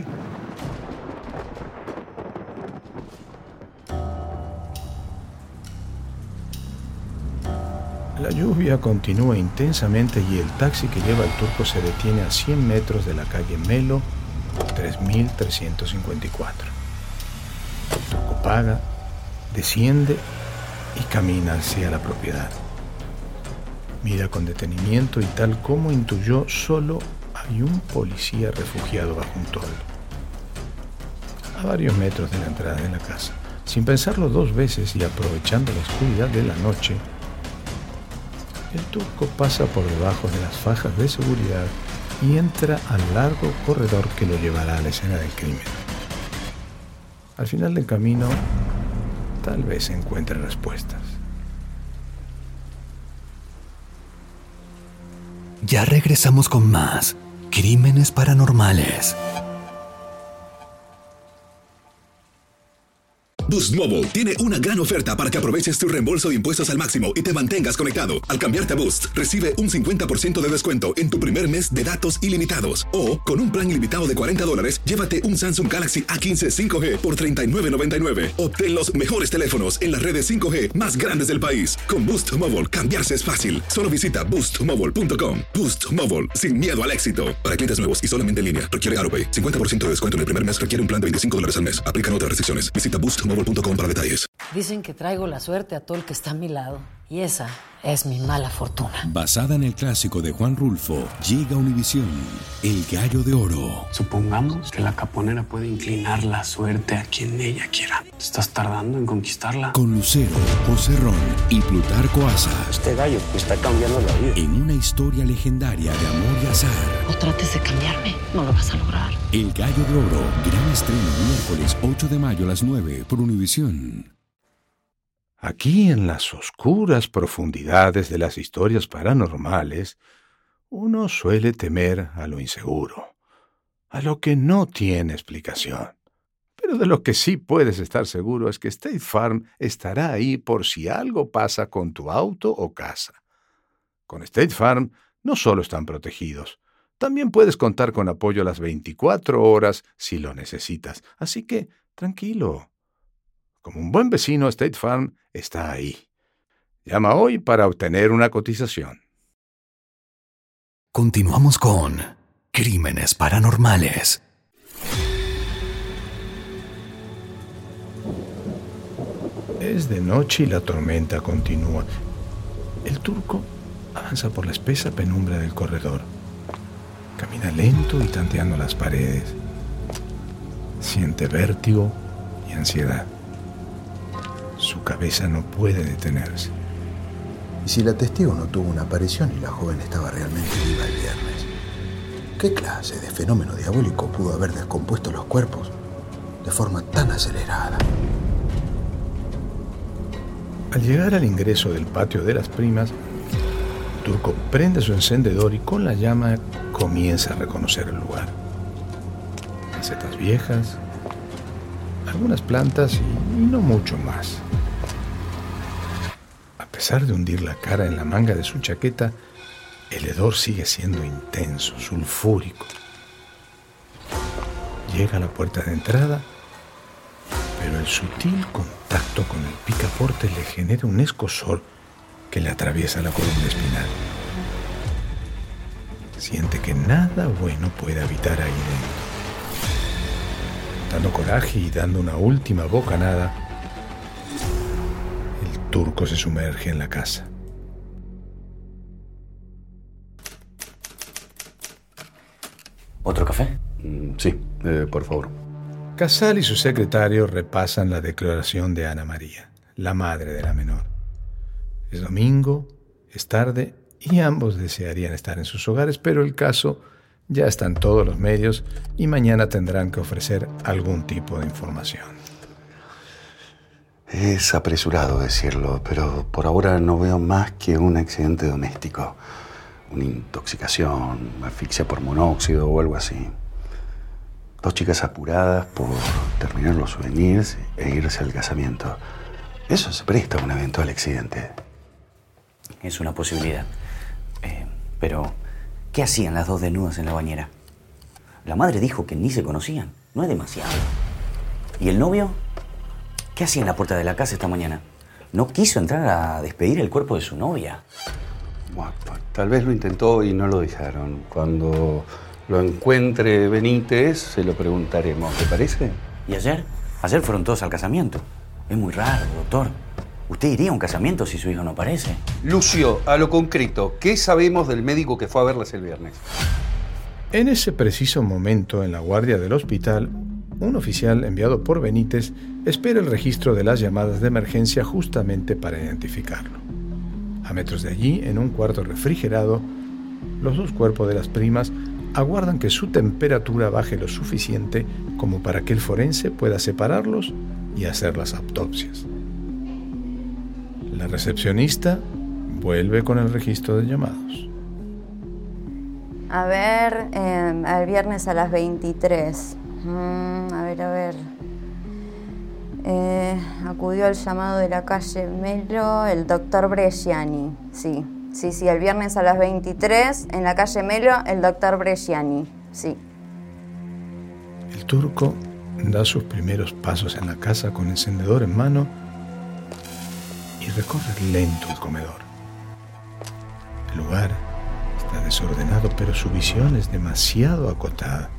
La lluvia continúa intensamente y el taxi que lleva al Turco se detiene a 100 metros de la calle Melo, 3354. El Turco paga, desciende y camina hacia la propiedad. Mira con detenimiento y tal como intuyó, solo hay un policía refugiado bajo un toldo, a varios metros de la entrada de la casa. Sin pensarlo dos veces y aprovechando la oscuridad de la noche, el Turco pasa por debajo de las fajas de seguridad y entra al largo corredor que lo llevará a la escena del crimen. Al final del camino, tal vez encuentre respuestas. Ya regresamos con más Crímenes Paranormales. Boost Mobile tiene una gran oferta para que aproveches tu reembolso de impuestos al máximo y te mantengas conectado. Al cambiarte a Boost, recibe un 50% de descuento en tu primer mes de datos ilimitados. O, con un plan ilimitado de $40, llévate un Samsung Galaxy A15 5G por $39.99. Obtén los mejores teléfonos en las redes 5G más grandes del país. Con Boost Mobile, cambiarse es fácil. Solo visita boostmobile.com. Boost Mobile, sin miedo al éxito. Para clientes nuevos y solamente en línea, requiere AutoPay. 50% de descuento en el primer mes requiere un plan de $25 al mes. Aplican otras restricciones. Visita boostmobile.com para detalles. Dicen que traigo la suerte a todo el que está a mi lado. Y esa es mi mala fortuna. Basada en el clásico de Juan Rulfo, llega a Univisión, El Gallo de Oro. Supongamos que la caponera puede inclinar la suerte a quien ella quiera. ¿Estás tardando en conquistarla? Con Lucero, José Ron y Plutarco Asa. Este gallo te está cambiando la vida. En una historia legendaria de amor y azar. No trates de cambiarme, no lo vas a lograr. El Gallo de Oro, gran estreno miércoles 8 de mayo a las 9 por Univisión. Aquí en las oscuras profundidades de las historias paranormales, uno suele temer a lo inseguro, a lo que no tiene explicación. Pero de lo que sí puedes estar seguro es que State Farm estará ahí por si algo pasa con tu auto o casa. Con State Farm no solo están protegidos, también puedes contar con apoyo las 24 horas si lo necesitas. Así que, tranquilo. Como un buen vecino, State Farm está ahí. Llama hoy para obtener una cotización. Continuamos con Crímenes Paranormales. Es de noche y la tormenta continúa. El Turco avanza por la espesa penumbra del corredor. Camina lento y tanteando las paredes. Siente vértigo y ansiedad. Su cabeza no puede detenerse. ¿Y si la testigo no tuvo una aparición y la joven estaba realmente viva el viernes? ¿Qué clase de fenómeno diabólico pudo haber descompuesto los cuerpos de forma tan acelerada? Al llegar al ingreso del patio de las primas, Turco prende su encendedor y con la llama comienza a reconocer el lugar. Macetas viejas, algunas plantas y no mucho más. A pesar de hundir la cara en la manga de su chaqueta, el hedor sigue siendo intenso, sulfúrico. Llega a la puerta de entrada, pero el sutil contacto con el picaporte le genera un escozor que le atraviesa la columna espinal. Siente que nada bueno puede habitar ahí dentro. Dando coraje y dando una última bocanada, el turco se sumerge en la casa. ¿Otro café? Sí, por favor. Casal y su secretario repasan la declaración de Ana María, la madre de la menor. Es domingo, es tarde y ambos desearían estar en sus hogares, pero el caso ya está en todos los medios y mañana tendrán que ofrecer algún tipo de información. Es apresurado decirlo, pero por ahora no veo más que un accidente doméstico. Una intoxicación, asfixia por monóxido o algo así. 2 chicas apuradas por terminar los souvenirs e irse al casamiento. Eso se presta a un eventual accidente. Es una posibilidad. Pero, ¿qué hacían las 2 desnudas en la bañera? La madre dijo que ni se conocían. No es demasiado. ¿Y el novio? ¿Qué hacía en la puerta de la casa esta mañana? No quiso entrar a despedir el cuerpo de su novia. Bueno, tal vez lo intentó y no lo dejaron. Cuando lo encuentre Benítez, se lo preguntaremos. ¿Te parece? ¿Y ayer? Ayer fueron todos al casamiento. Es muy raro, doctor. ¿Usted iría a un casamiento si su hijo no aparece? Lucio, a lo concreto, ¿qué sabemos del médico que fue a verlas el viernes? En ese preciso momento, en la guardia del hospital, un oficial enviado por Benítez espera el registro de las llamadas de emergencia justamente para identificarlo. A metros de allí, en un cuarto refrigerado, los 2 cuerpos de las primas aguardan que su temperatura baje lo suficiente como para que el forense pueda separarlos y hacer las autopsias. La recepcionista vuelve con el registro de llamados. A ver, el viernes a las 23. A ver. Acudió al llamado de la calle Melo el doctor Bresciani. Sí, el viernes a las 23 en la calle Melo el doctor Bresciani. Sí. El turco da sus primeros pasos en la casa con encendedor en mano y recorre lento el comedor. El lugar está desordenado, pero su visión es demasiado acotada.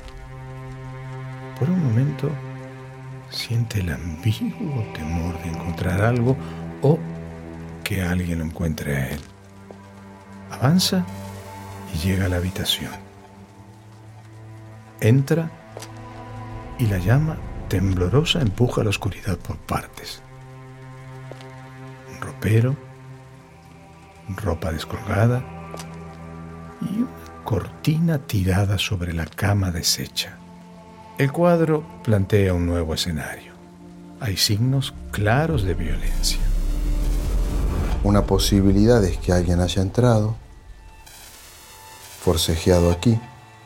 Por un momento siente el ambiguo temor de encontrar algo o que alguien lo encuentre a él. Avanza y llega a la habitación. Entra y la llama temblorosa empuja la oscuridad por partes. Un ropero, ropa descolgada y una cortina tirada sobre la cama deshecha. El cuadro plantea un nuevo escenario. Hay signos claros de violencia. Una posibilidad es que alguien haya entrado, forcejeado aquí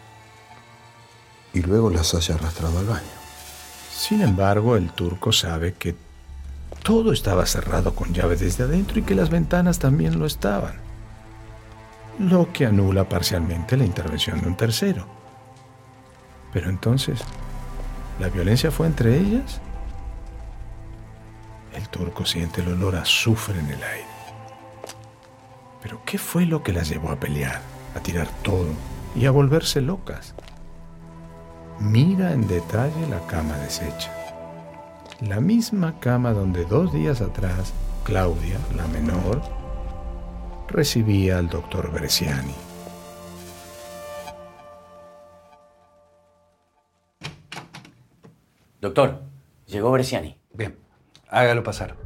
y luego las haya arrastrado al baño. Sin embargo, el turco sabe que todo estaba cerrado con llave desde adentro y que las ventanas también lo estaban, lo que anula parcialmente la intervención de un tercero. Pero entonces, ¿la violencia fue entre ellas? El turco siente el olor a azufre en el aire. ¿Pero qué fue lo que las llevó a pelear, a tirar todo y a volverse locas? Mira en detalle la cama deshecha. La misma cama donde 2 días atrás Claudia, la menor, recibía al doctor Bresciani. Doctor, llegó Bresciani. Bien, hágalo pasar.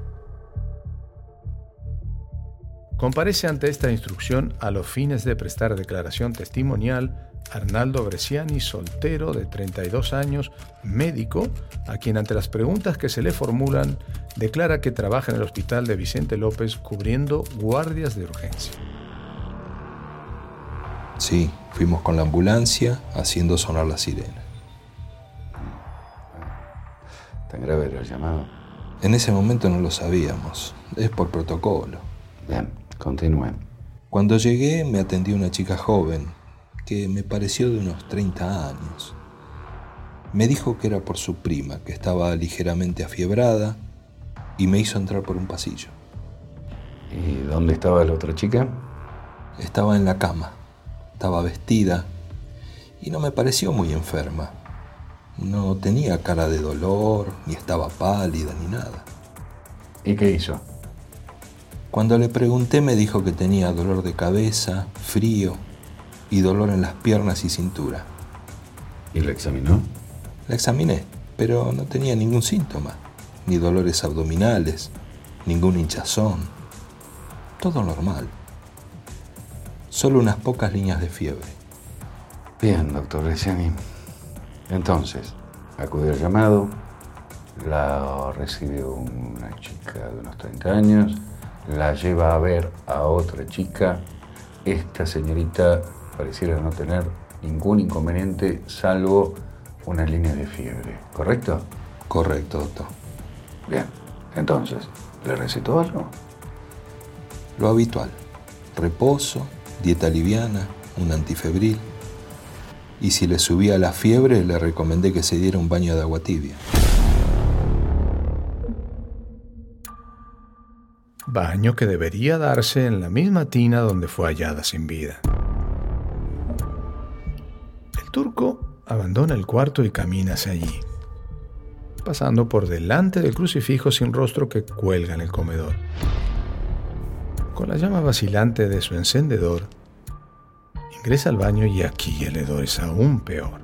Comparece ante esta instrucción a los fines de prestar declaración testimonial Arnaldo Bresciani, soltero de 32 años, médico, a quien ante las preguntas que se le formulan, declara que trabaja en el hospital de Vicente López cubriendo guardias de urgencia. Sí, fuimos con la ambulancia haciendo sonar la sirena. ¿Tan grave era el llamado? En ese momento no lo sabíamos, es por protocolo. Bien, continúen. Cuando llegué me atendió una chica joven, que me pareció de unos 30 años. Me dijo que era por su prima, que estaba ligeramente afiebrada, y me hizo entrar por un pasillo. ¿Y dónde estaba la otra chica? Estaba en la cama, estaba vestida, y no me pareció muy enferma. No tenía cara de dolor, ni estaba pálida, ni nada. ¿Y qué hizo? Cuando le pregunté me dijo que tenía dolor de cabeza, frío y dolor en las piernas y cintura. ¿Y la examinó? La examiné, pero no tenía ningún síntoma, ni dolores abdominales, ningún hinchazón. Todo normal. Solo unas pocas líneas de fiebre. Bien, doctor Bresciani. Entonces, acude al llamado, la recibe una chica de unos 30 años, la lleva a ver a otra chica. Esta señorita pareciera no tener ningún inconveniente salvo una línea de fiebre, ¿correcto? Correcto, doctor. Bien, entonces, ¿le recetó algo? Lo habitual: reposo, dieta liviana, un antifebril. Y si le subía la fiebre, le recomendé que se diera un baño de agua tibia. Baño que debería darse en la misma tina donde fue hallada sin vida. El turco abandona el cuarto y camina hacia allí, pasando por delante del crucifijo sin rostro que cuelga en el comedor. Con la llama vacilante de su encendedor, ingresa al baño y aquí el hedor es aún peor.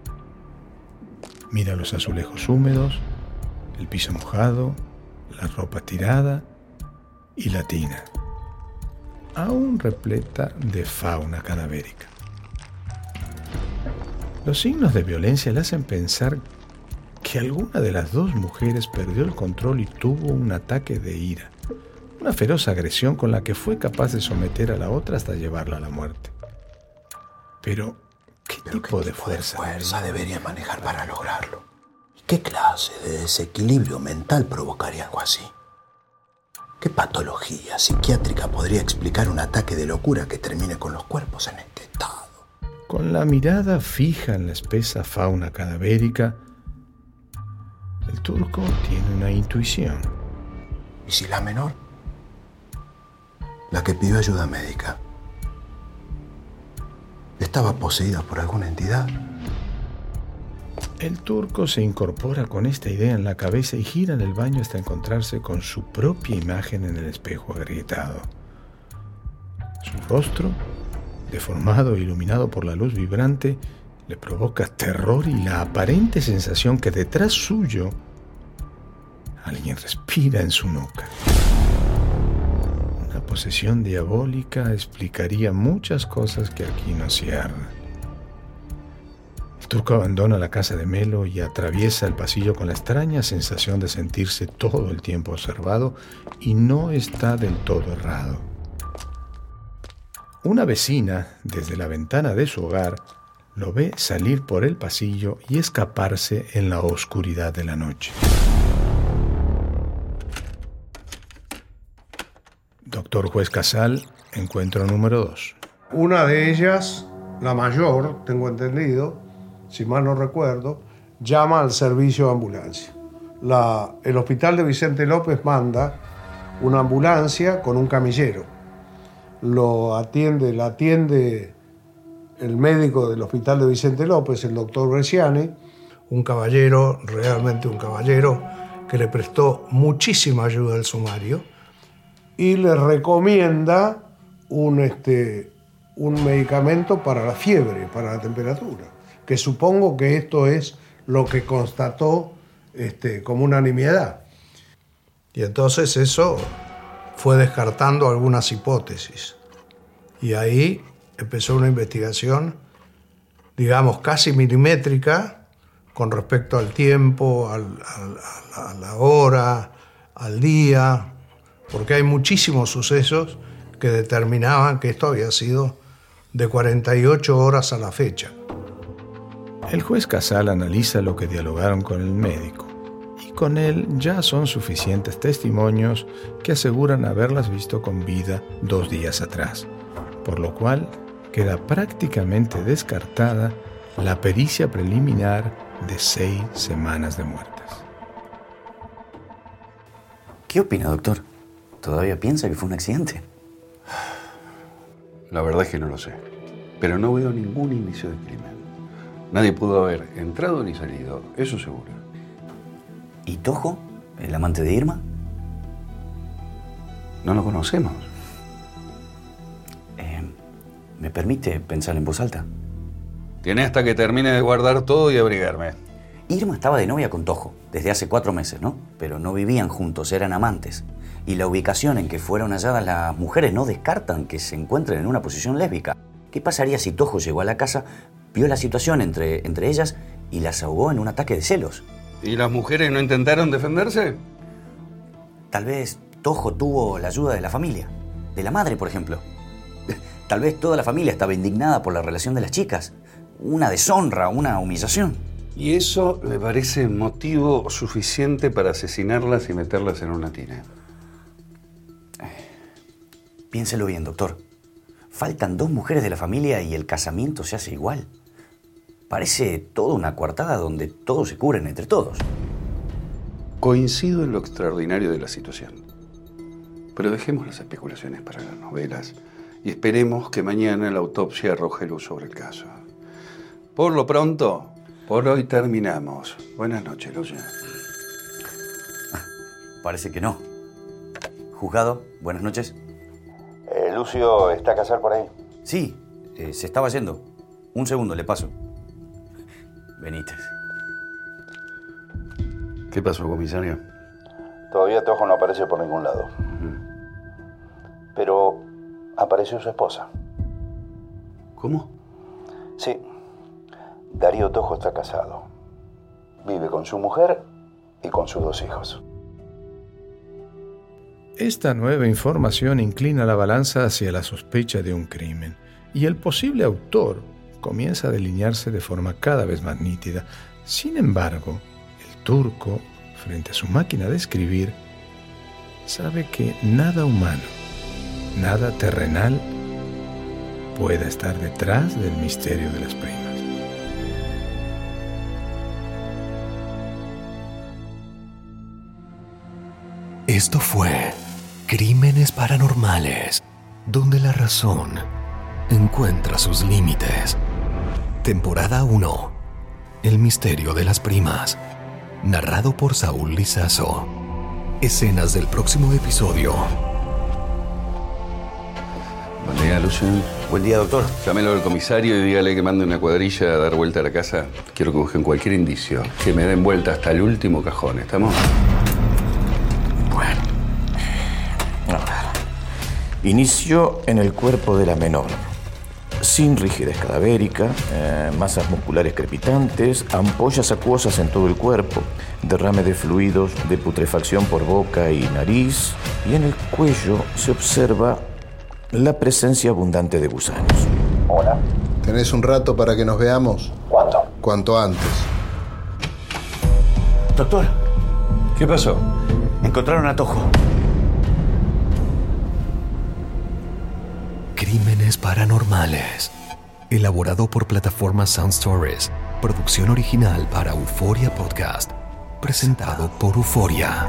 Mira los azulejos húmedos, el piso mojado, la ropa tirada y la tina, aún repleta de fauna cadavérica. Los signos de violencia le hacen pensar que alguna de las dos mujeres perdió el control y tuvo un ataque de ira, una feroz agresión con la que fue capaz de someter a la otra hasta llevarla a la muerte. Pero, ¿qué tipo de fuerza debería manejar para lograrlo? ¿Qué clase de desequilibrio mental provocaría algo así? ¿Qué patología psiquiátrica podría explicar un ataque de locura que termine con los cuerpos en este estado? Con la mirada fija en la espesa fauna cadavérica, el turco tiene una intuición. ¿Y si la menor? La que pidió ayuda médica. ¿Estaba poseída por alguna entidad? El turco se incorpora con esta idea en la cabeza y gira en el baño hasta encontrarse con su propia imagen en el espejo agrietado. Su rostro, deformado e iluminado por la luz vibrante, le provoca terror y la aparente sensación que detrás suyo alguien respira en su nuca. Una posesión diabólica explicaría muchas cosas que aquí no cierran. El turco abandona la casa de Melo y atraviesa el pasillo con la extraña sensación de sentirse todo el tiempo observado y no está del todo errado. Una vecina, desde la ventana de su hogar, lo ve salir por el pasillo y escaparse en la oscuridad de la noche. Doctor Juez Casal, encuentro número 2. Una de ellas, la mayor, tengo entendido, si mal no recuerdo, llama al servicio de ambulancia. El hospital de Vicente López manda una ambulancia con un camillero. La atiende el médico del hospital de Vicente López, el doctor Bresciani, un caballero, realmente un caballero, que le prestó muchísima ayuda al sumario y le recomienda un medicamento para la fiebre, para la temperatura, que supongo que esto es lo que constató como una nimiedad. Y entonces eso fue descartando algunas hipótesis. Y ahí empezó una investigación digamos, casi milimétrica con respecto al tiempo, a la hora, al día, porque hay muchísimos sucesos que determinaban que esto había sido de 48 horas a la fecha. El juez Casal analiza lo que dialogaron con el médico, y con él ya son suficientes testimonios que aseguran haberlas visto con vida 2 días atrás, por lo cual queda prácticamente descartada la pericia preliminar de 6 semanas de muertes. ¿Qué opina, doctor? ¿Todavía piensa que fue un accidente? La verdad es que no lo sé, pero no veo ningún indicio de crimen. Nadie pudo haber entrado ni salido, eso seguro. ¿Y Tojo, el amante de Irma? No lo conocemos. ¿Me permite pensar en voz alta? Tiene hasta que termine de guardar todo y abrigarme. Irma estaba de novia con Tojo desde hace 4 meses, ¿no? Pero no vivían juntos, eran amantes. Y la ubicación en que fueron halladas las mujeres no descartan que se encuentren en una posición lésbica. ¿Qué pasaría si Tojo llegó a la casa, vio la situación entre ellas y las ahogó en un ataque de celos? ¿Y las mujeres no intentaron defenderse? Tal vez Tojo tuvo la ayuda de la familia, de la madre, por ejemplo. Tal vez toda la familia estaba indignada por la relación de las chicas. Una deshonra, una humillación. ¿Y eso le parece motivo suficiente para asesinarlas y meterlas en una tina? Piénselo bien, doctor. Faltan 2 mujeres de la familia y el casamiento se hace igual. Parece toda una coartada donde todos se cubren entre todos. Coincido en lo extraordinario de la situación. Pero dejemos las especulaciones para las novelas y esperemos que mañana la autopsia arroje luz sobre el caso. Por lo pronto, por hoy terminamos. Buenas noches, Lucio. Parece que no. Juzgado, buenas noches. Lucio, ¿está Casal por ahí? Sí, se estaba yendo. Un segundo, le paso. Benítez. ¿Qué pasó, comisario? Todavía Tojo no aparece por ningún lado. Pero apareció su esposa. ¿Cómo? Sí. Darío Tojo está casado. Vive con su mujer y con sus 2 hijos. Esta nueva información inclina la balanza hacia la sospecha de un crimen, y el posible autor comienza a delinearse de forma cada vez más nítida. Sin embargo, el turco, frente a su máquina de escribir, sabe que nada humano, nada terrenal, pueda estar detrás del misterio de las primas. Esto fue Crímenes Paranormales, donde la razón encuentra sus límites. Temporada 1. El misterio de las primas. Narrado por Saúl Lizazo. Escenas del próximo episodio. Buen día, Lucio. Buen día, doctor. Llámelo al comisario y dígale que mande una cuadrilla a dar vuelta a la casa. Quiero que busquen cualquier indicio, que me den vuelta hasta el último cajón, ¿estamos? Inicio en el cuerpo de la menor. Sin rigidez cadavérica, masas musculares crepitantes, ampollas acuosas en todo el cuerpo, derrame de fluidos de putrefacción por boca y nariz, y en el cuello se observa la presencia abundante de gusanos. Hola. ¿Tenés un rato para que nos veamos? ¿Cuánto? Cuanto antes. Doctor. ¿Qué pasó? Encontraron a Tojo. Crímenes Paranormales. Elaborado por Plataforma Sound Stories. Producción original para Euforia Podcast. Presentado por Euforia.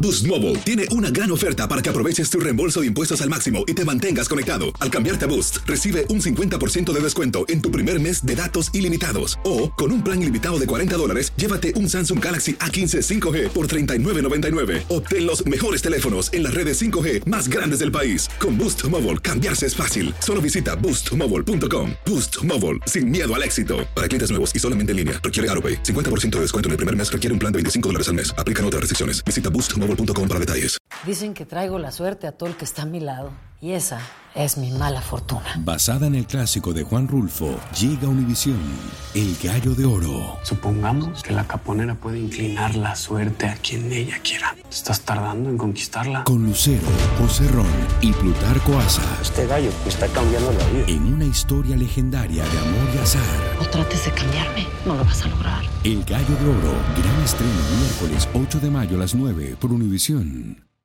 Boost Mobile tiene una gran oferta para que aproveches tu reembolso de impuestos al máximo y te mantengas conectado. Al cambiarte a Boost, recibe un 50% de descuento en tu primer mes de datos ilimitados. O, con un plan ilimitado de $40, llévate un Samsung Galaxy A15 5G por $39.99. Obtén los mejores teléfonos en las redes 5G más grandes del país. Con Boost Mobile, cambiarse es fácil. Solo visita boostmobile.com. Boost Mobile, sin miedo al éxito. Para clientes nuevos y solamente en línea, requiere AutoPay. 50% de descuento en el primer mes requiere un plan de $25 al mes. Aplican otras restricciones. Visita boostmobile.com para detalles. Dicen que traigo la suerte a todo el que está a mi lado. Y esa es mi mala fortuna. Basada en el clásico de Juan Rulfo, llega a Univisión, El Gallo de Oro. Supongamos que la caponera puede inclinar la suerte a quien ella quiera. ¿Estás tardando en conquistarla? Con Lucero, José Ron y Plutarco Asa. Este gallo me está cambiando la vida. En una historia legendaria de amor y azar. No trates de cambiarme, no lo vas a lograr. El Gallo de Oro, gran estreno miércoles 8 de mayo a las 9 por Univisión.